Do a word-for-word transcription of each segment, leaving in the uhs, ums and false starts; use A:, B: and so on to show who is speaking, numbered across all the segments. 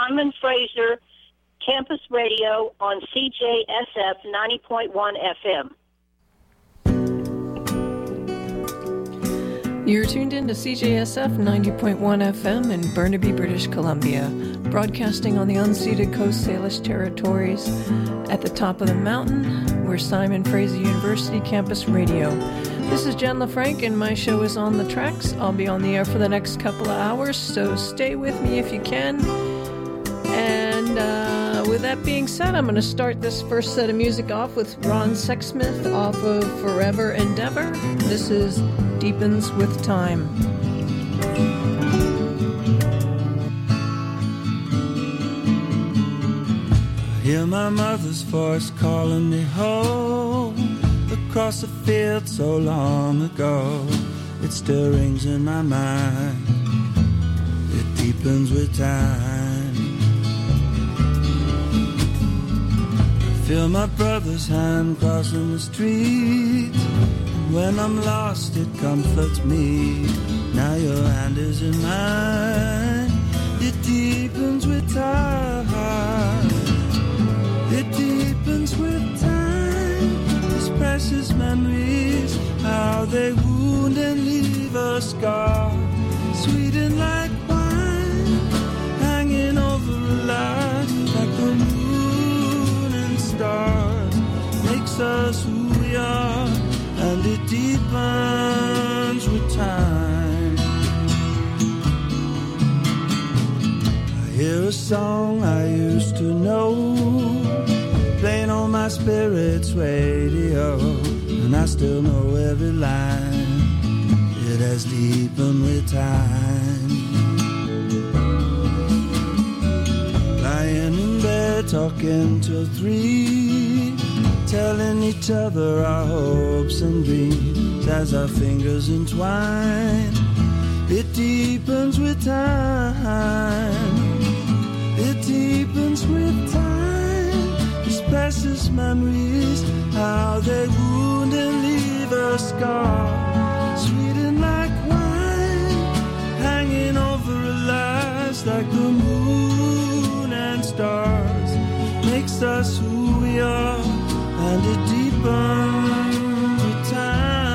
A: Simon Fraser Campus Radio on C J S F ninety point one F M.
B: You're tuned in to C J S F ninety point one F M in Burnaby, British Columbia, broadcasting on the unceded Coast Salish territories at the top of the mountain. We're Simon Fraser University Campus Radio. This is Jen LaFranc, and my show is On the Tracks. I'll be on the air for the next couple of hours, so stay with me if you can. And uh, with that being said, I'm going to start this first set of music off with Ron Sexsmith off of Forever Endeavor. This is Deepens with Time.
C: I hear my mother's voice calling me home across a field so long ago. It still rings in my mind. It deepens with time. Feel my brother's hand crossing the street, and when I'm lost it comforts me. Now your hand is in mine. It deepens with time. It deepens with time. These precious memories, how they wound and leave a scar, sweetened like wine, hanging over a life like the moon. Stars makes us who we are, and it deepens with time. I hear a song I used to know, playing on my spirit's radio, and I still know every line. It has deepened with time. Lying in bed talking till three, telling each other our hopes and dreams as our fingers entwine. It deepens with time. It deepens with time. These precious memories, how they wound and leave a scar, sweetened like wine, hanging over our lives like the moon and stars, makes us who we are, and it deepens with time.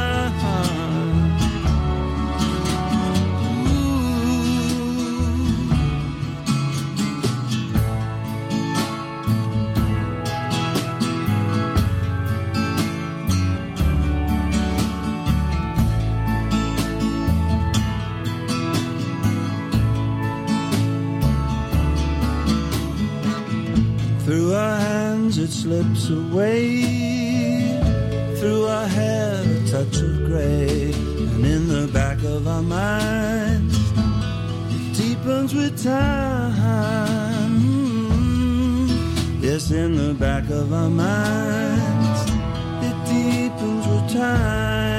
C: Through our hands it slips away, through our hair a touch of grey, and in the back of our minds it deepens with time. Mm-hmm. Yes, in the back of our minds it deepens with time.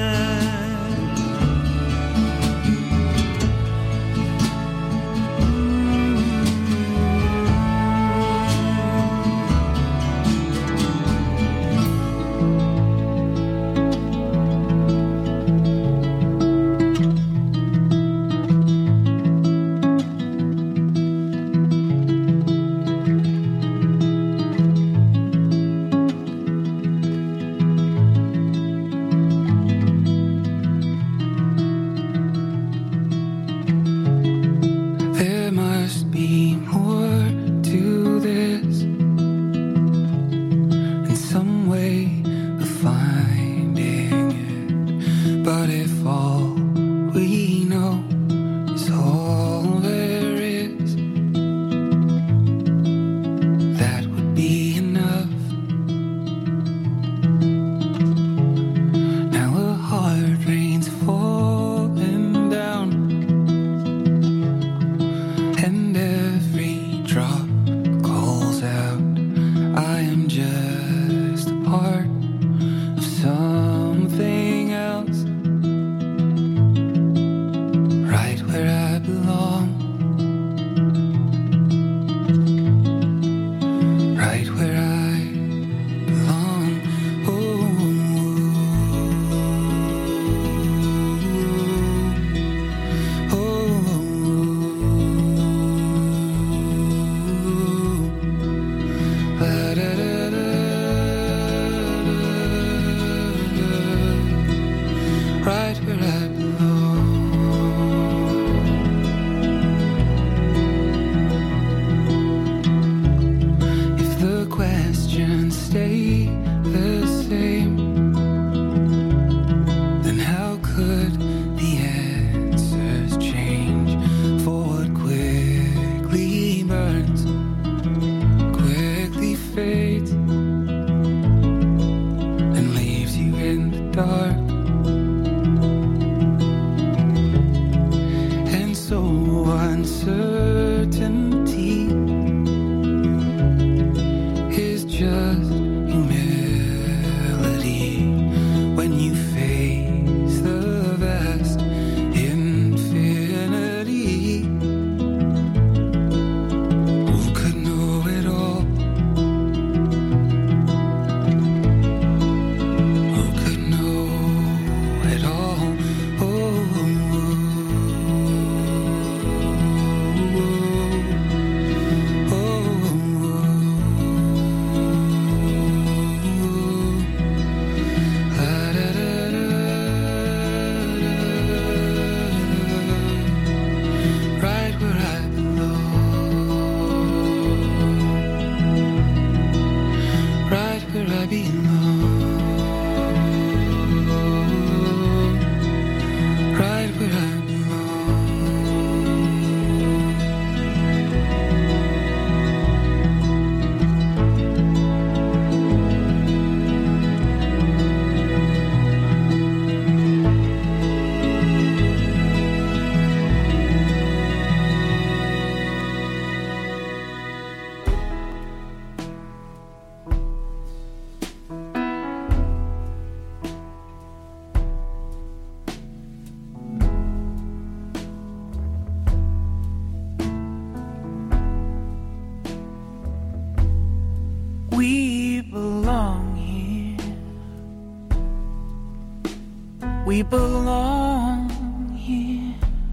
D: we belong here.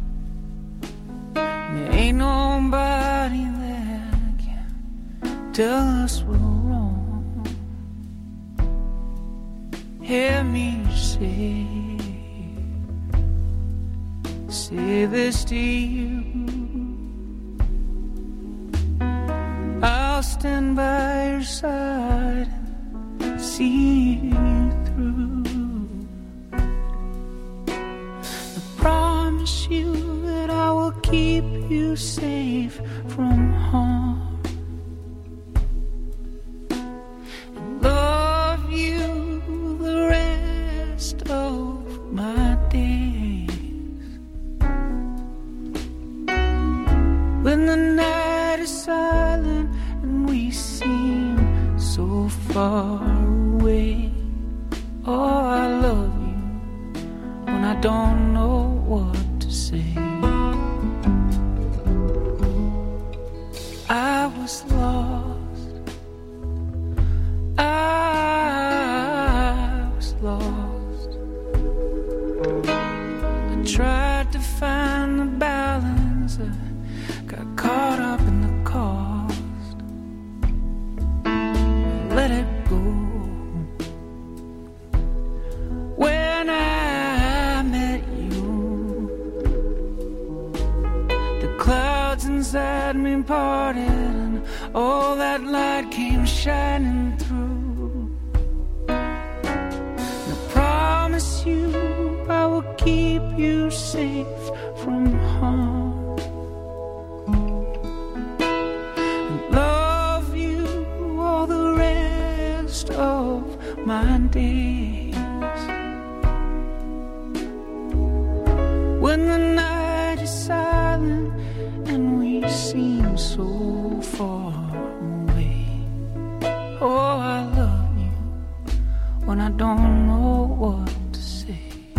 D: There ain't nobody that can tell us we're wrong. Hear me say, say this to you. I'll stand by your side and see you through. I promise you that I will keep you safe from harm and love you the rest of my days. When the night is silent and we seem so far away, oh, I love you when I don't know what to say. I was lost, I was lost. I tried to find the balance, I got caught up in the cost. Let it go. When I met you, the clouds inside me parted and all that light came shining through. And I promise you I will keep you safe from harm and love you all the rest of my days. When the night is silent and we seem so far away, oh, I love you when I don't know what to say.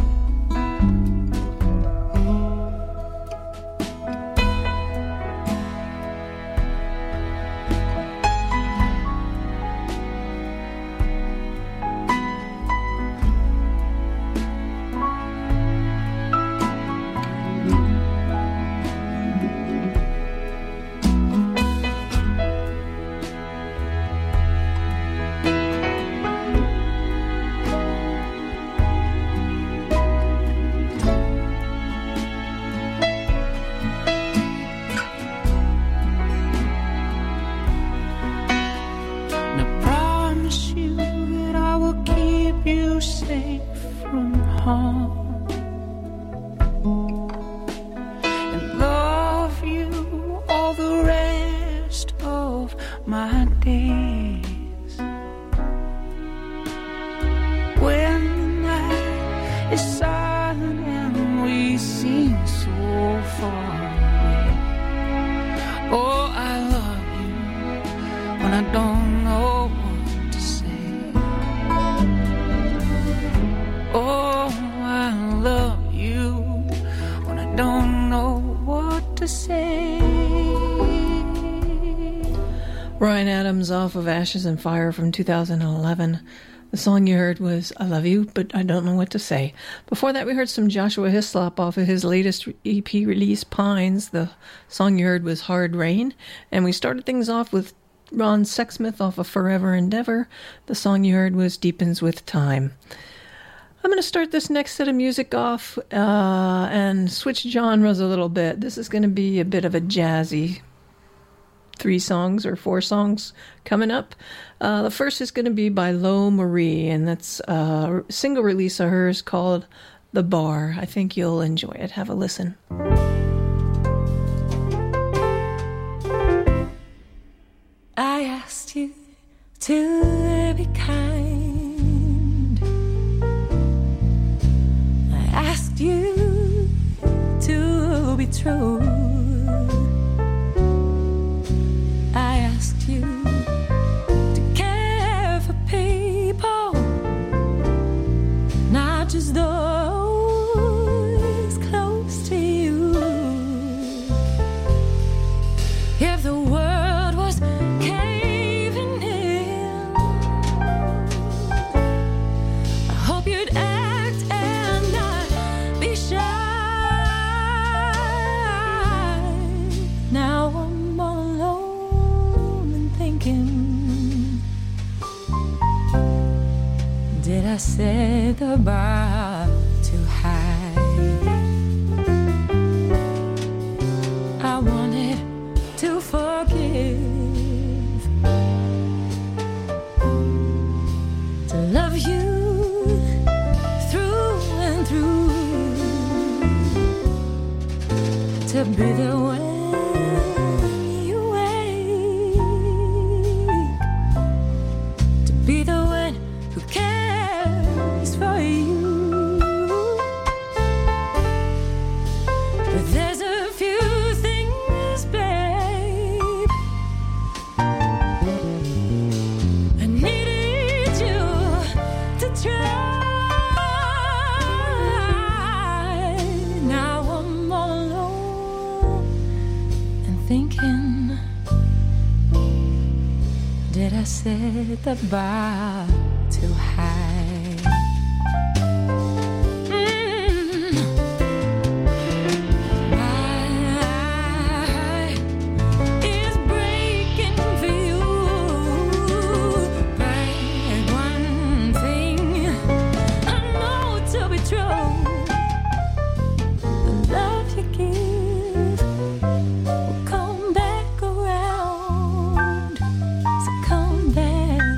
B: Bryan Adams off of Ashes and Fire from two thousand eleven. The song you heard was I Love You, But I Don't Know What to Say. Before that, we heard some Joshua Hislop off of his latest E P release, Pines. The song you heard was Hard Rain. And we started things off with Ron Sexsmith off of Forever Endeavor. The song you heard was Deepens with Time. I'm going to start this next set of music off uh, and switch genres a little bit. This is going to be a bit of a jazzy three songs or four songs coming up. Uh, the first is going to be by Lo Marie, and that's a single release of hers called The Bar. I think you'll enjoy it. Have a listen.
E: I asked you to be kind. I asked you to be true. I asked you to care for people, not just those close to you. If the world was caving in, I hope you'd act and not thinking, did I set the bar too high? I wanted to forgive, to love you through and through, to be the one you wake, to be the one who cares for you. But there's a few things, babe, I needed you to try. Now I'm all alone and thinking, did I set the bar too high? Mm. My heart is breaking for you, but one thing I know to be true: the love you give will come back around. So come back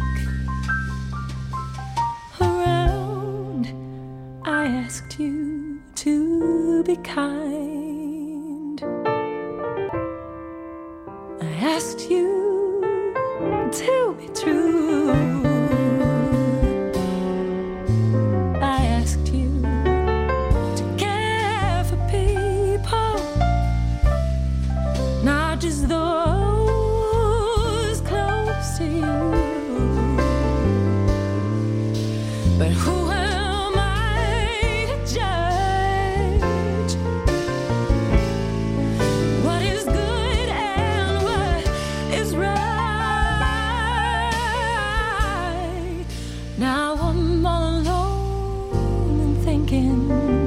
E: around. I asked you to be kind. I asked you to be true. I asked you to care for people, not just those close to you. But who am I to judge what is good and what is right? Now I'm all alone and thinking,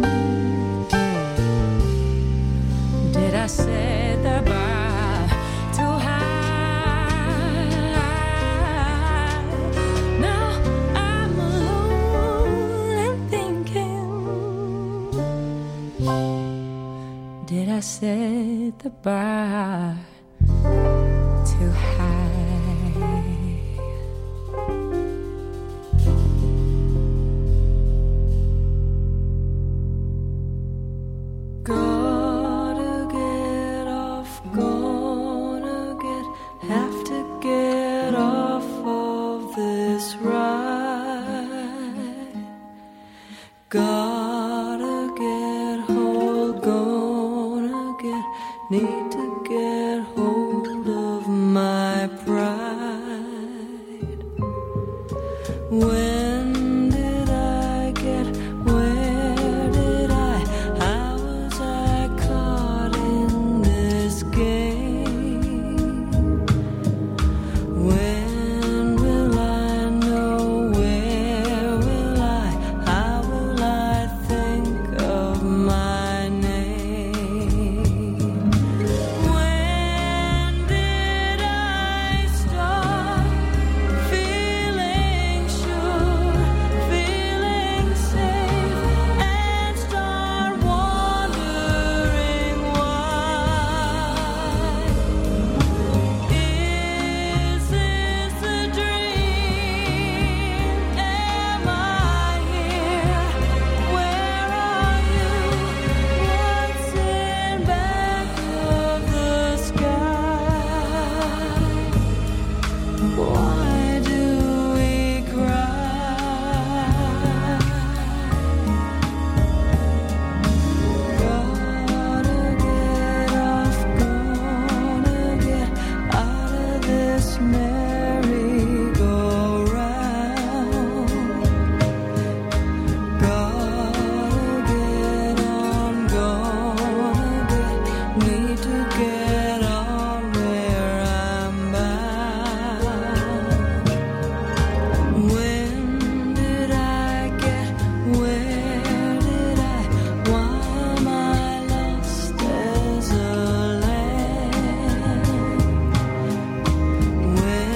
E: did I set the bar too high? Now I'm alone and thinking, did I set the bar too high? Gotta get off, gonna get, have to get off of this ride. Gotta get hold, gonna get, need to get hold of my pride. When did I get, where did I, how was I caught in this game? When will I know, where will I, how will I think of my name? When did I start feeling sure, feeling safe, and start wondering why? Is this a dream? Am I here? Where are you? What's in back of the sky? Why do we cry? Gotta get off, gonna get out of this merry-go-round. Gotta get on, gonna get, need to get on where I'm bound. When did I get, where did I, why am I lost as a lamb? When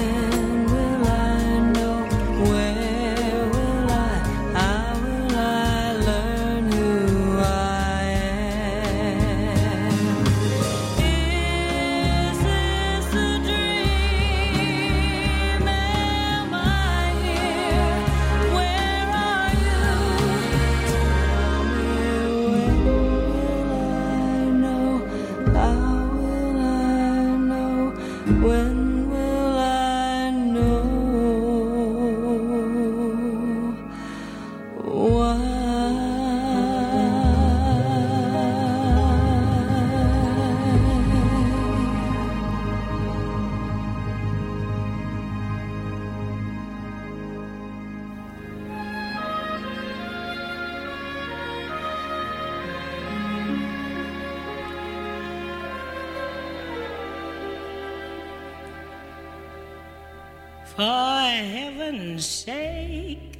F: For heaven's sake,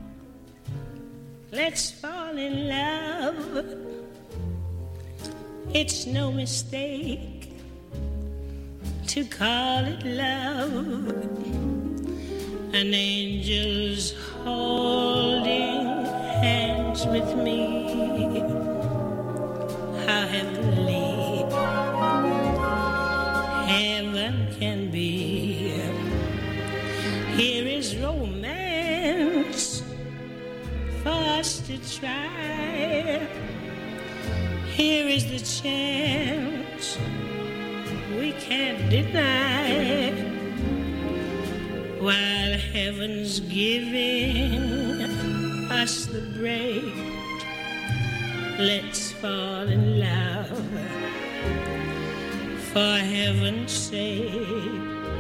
F: let's fall in love. It's no mistake to call it love. An angel's holding hands with me. How heavenly heaven can be. Here is romance for us to try. Here is the chance we can't deny. While heaven's giving us the break, let's fall in love. For heaven's sake,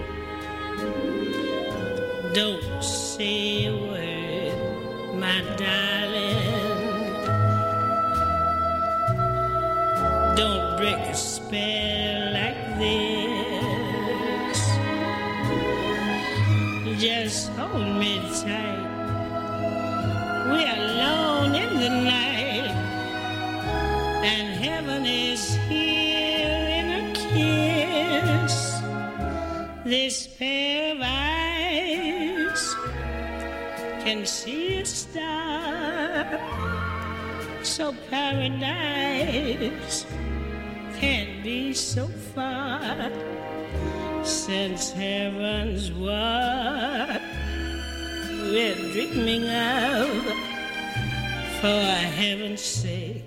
F: don't say a word, my darling. Don't break a spell like this. Just hold me tight. We're alone in the night, and heaven is here in a kiss. This pair of eyes can see a star, so paradise can't be so far. Since heaven's what we're dreaming of. For heaven's sake,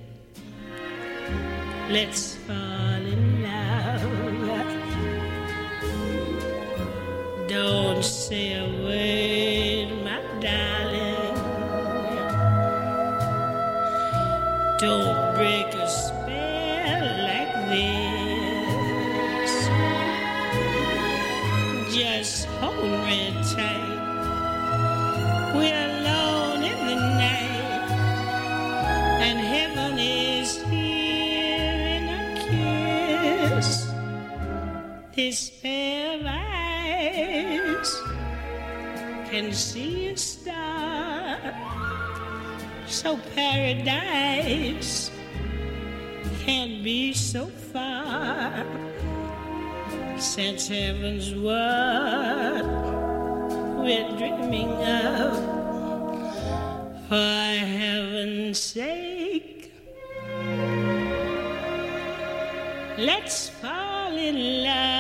F: let's fall in love. Don't say a word, my darling. Don't break a spell like this. Just hold me tight. We're alone in the night, and heaven is here in a kiss. This pair of eyes can see a star, so paradise can't be so far. Since heaven's what we're dreaming of. For heaven's sake, let's fall in love.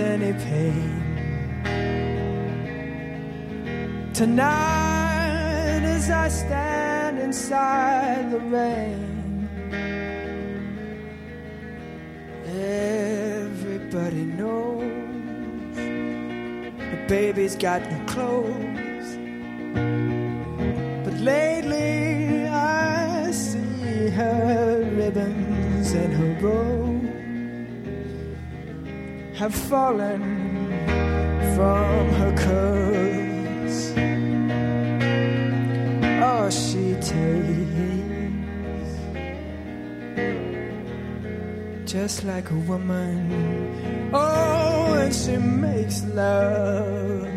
G: Tonight
D: even as I stand inside the rain. Everybody knows the baby's got new clothes, but lately I see her ribbons and her bows have fallen from her curls. Oh, she takes just like a woman. Oh, and she makes love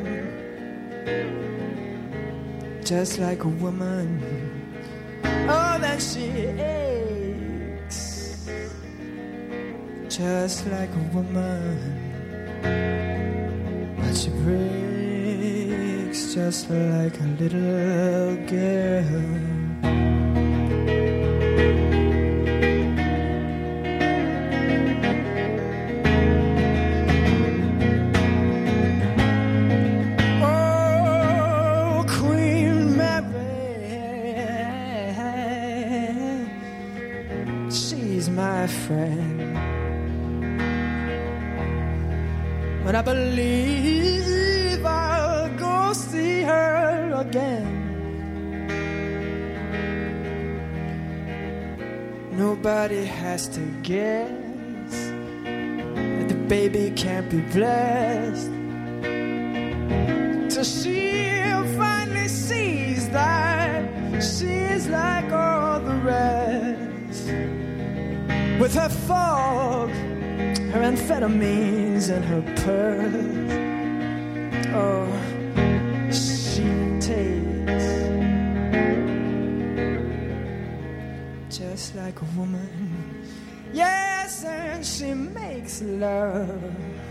D: just like a woman. Oh, then she aches just like a woman. But she breaks just like a little girl. Friend, but I believe I'll go see her again. Nobody has to guess that the baby can't be blessed till she finally sees that she's like all the rest. With her fog, her amphetamines and her pearls, oh, she takes just like a woman. Yes, and she makes love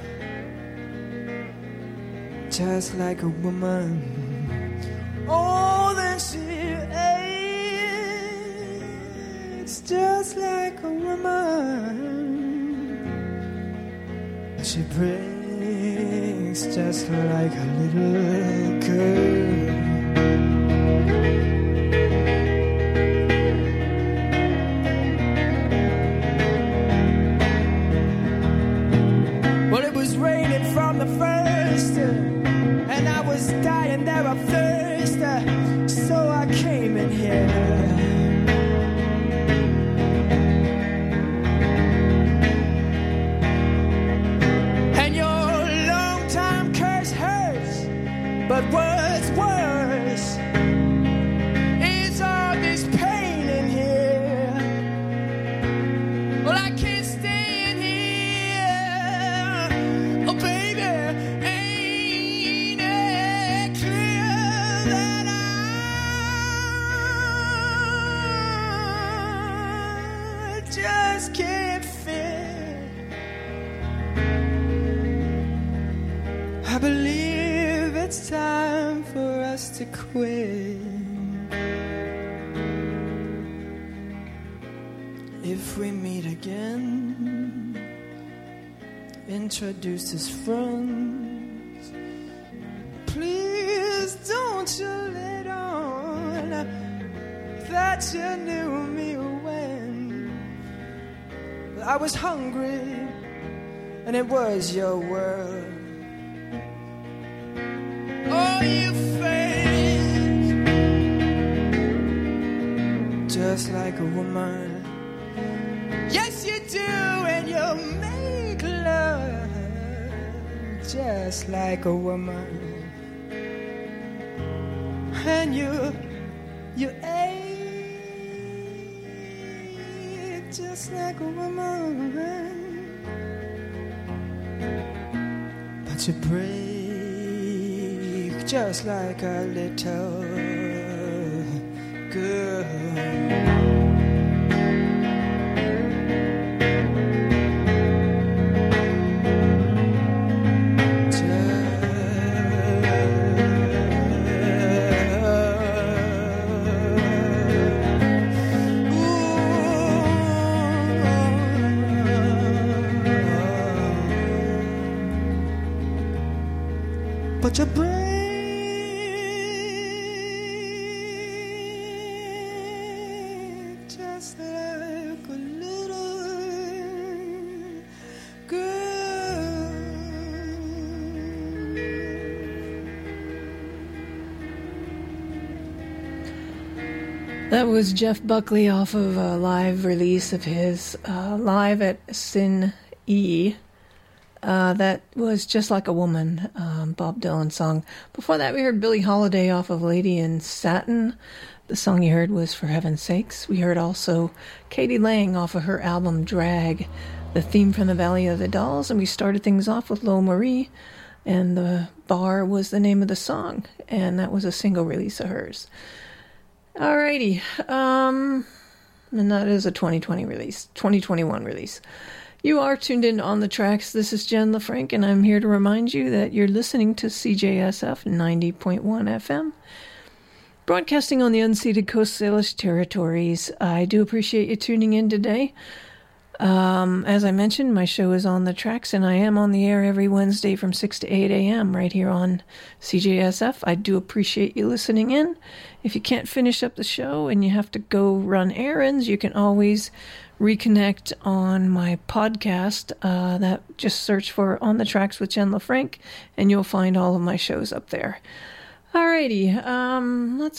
D: just like a woman. Oh, then she aches just like a woman. She breaks just like a little girl. Well, it was raining from the first, and I was dying there of thirst, so I came in here. But what's worse is all this pain in here. Well, I can't stay in here. Oh, baby, ain't it clear that I just can't fit? I believe it's time for us to quit. If we meet again, introduce as friends. Please don't you let on that you knew me when I was hungry and it was your world. Oh, you face just like a woman. Yes, you do, and you make love just like a woman. And you, you ache just like a woman. But you break just like a little girl. But you break
C: just like a little girl.
B: That was Jeff Buckley off of a live release of his uh, Live at Sin E. Uh, that was Just Like a Woman, um, Bob Dylan song. Before that, we heard Billie Holiday off of Lady in Satin. The song you heard was For Heaven's Sakes. We heard also Katie Lang off of her album Drag, the theme from the Valley of the Dolls. And we started things off with Lo Marie, and The Bar was the name of the song. And that was a single release of hers. Alrighty. Um, and that is a twenty twenty release, twenty twenty-one release. You are tuned in on the tracks. This is Jen LaFranc, and I'm here to remind you that you're listening to C J S F ninety point one F M, broadcasting on the unceded Coast Salish territories. I do appreciate you tuning in today. Um, as I mentioned, my show is On the Tracks, and I am on the air every Wednesday from six to eight a.m. right here on C J S F. I do appreciate you listening in. If you can't finish up the show and you have to go run errands, you can always reconnect on my podcast. Uh, that just search for On the Tracks with Jen LaFranc, and you'll find all of my shows up there. Alrighty, um, let's